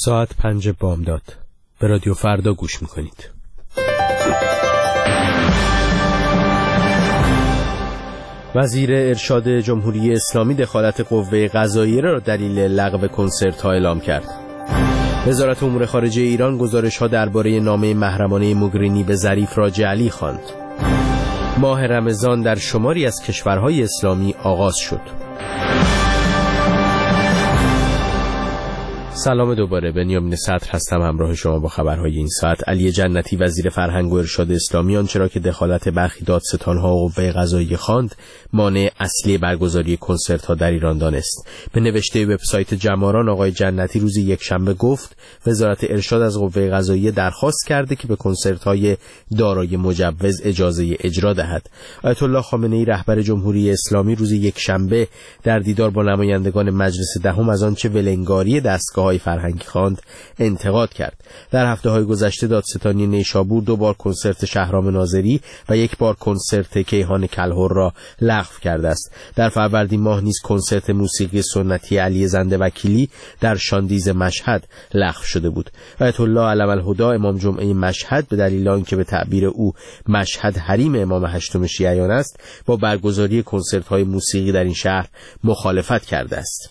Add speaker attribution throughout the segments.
Speaker 1: ساعت 5 بامداد به رادیو فردا گوش میکنید. وزیر ارشاد جمهوری اسلامی دخالت قوه قضاییه را دلیل لغو کنسرت‌ها اعلام کرد. وزارت امور خارجه ایران گزارش‌ها درباره نامه محرمانه موگرینی به ظریف را جعلی خواند. ماه رمضان در شماری از کشورهای اسلامی آغاز شد. سلام دوباره، بنیامین صدر هستم، همراه شما با خبرهای این ساعت. علی جنتی وزیر فرهنگ و ارشاد اسلامی آنچه که دخالت برخی دادستان‌ها و قوه قضاییه خواند مانع اصلی برگزاری کنسرت‌ها در ایران دانست. به نوشته وبسایت جماران آقای جنتی روز یکشنبه گفت وزارت ارشاد از قوه قضاییه درخواست کرده که به کنسرت‌های دارای مجوز اجازه اجرا دهد. آیت الله خامنه‌ای رهبر جمهوری اسلامی روز یکشنبه در دیدار با نمایندگان مجلس دهم از آنچه ولنگاری دستگاه فرهنگی خواند انتقاد کرد. در هفته‌های گذشته دادستانی نیشابور 2 بار کنسرت شهرام ناظری و 1 بار کنسرت کیهان کلهر را لغو کرده است. در فروردین ماه نیز کنسرت موسیقی سنتی علی زنده وکیلی در شاندیز مشهد لغو شده بود. آیت الله علم الهدی امام جمعه مشهد به دلیل آنکه به تعبیر او مشهد حریم امام هشتم شیعیان است، با برگزاری کنسرت‌های موسیقی در این شهر مخالفت کرده است.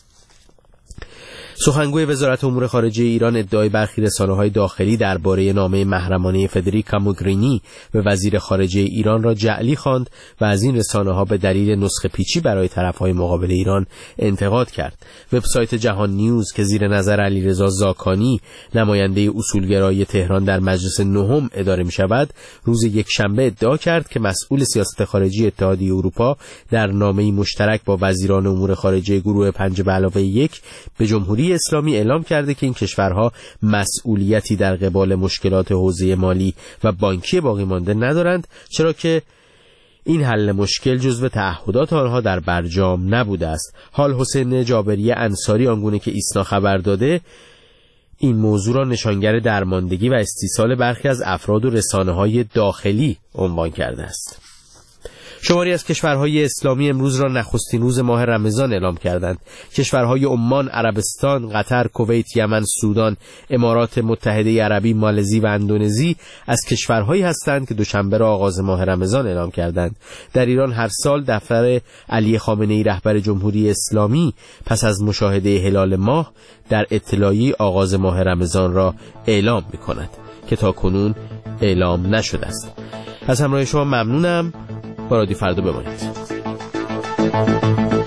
Speaker 1: سخنگوی وزارت امور خارجه ایران ادعای برخی رسانه‌های داخلی درباره نامه محرمانه فدریکا موگرینی به وزیر خارجه ایران را جعلی خواند و از این رسانه‌ها به دلیل نسخه پیچی برای طرف‌های مقابل ایران انتقاد کرد. وبسایت جهان نیوز که زیر نظر علیرضا زاکانی نماینده اصولگرایی تهران در مجلس نهم اداره می‌شود، روز یکشنبه ادعا کرد که مسئول سیاست خارجی اتحادیه اروپا در نامه‌ای مشترک با وزیران امور خارجه گروه 5+1 به جمهوری اسلامی اعلام کرده که این کشورها مسئولیتی در قبال مشکلات حوزه مالی و بانکی باقی مانده ندارند، چرا که این حل مشکل جزو تعهدات آنها در برجام نبوده است. حال حسین جابری انصاری آنگونه که ایسنا خبر داده این موضوع را نشانگر درماندگی و استیصال برخی از افراد و رسانه‌های داخلی عنوان کرده است. شماری از کشورهای اسلامی امروز را نخستین روز ماه رمضان اعلام کردند. کشورهای عمان، عربستان، قطر، کویت، یمن، سودان، امارات متحده عربی، مالزی و اندونزی از کشورهایی هستند که دوشنبه را آغاز ماه رمضان اعلام کردند. در ایران هر سال دفتر علی خامنه‌ای رهبر جمهوری اسلامی پس از مشاهده هلال ماه در اطلاعیه آغاز ماه رمضان را اعلام می‌کند که تاکنون اعلام نشده است. از همراهی شما ممنونم. با رادیو فردا بمانید.